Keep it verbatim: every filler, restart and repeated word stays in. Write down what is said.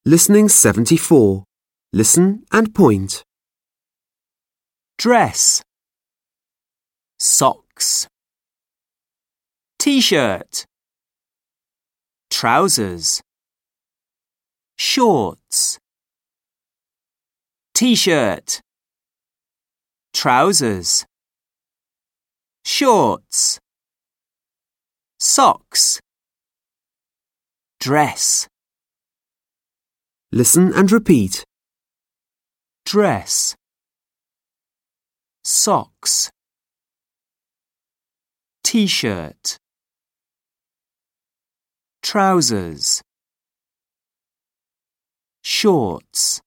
Listening seventy-four. Listen and point. Dress, socks, t-shirt, trousers, shorts, t-shirt, trousers, shorts, socks, dress. Listen and repeat. Dress, socks, t-shirt, trousers, shorts.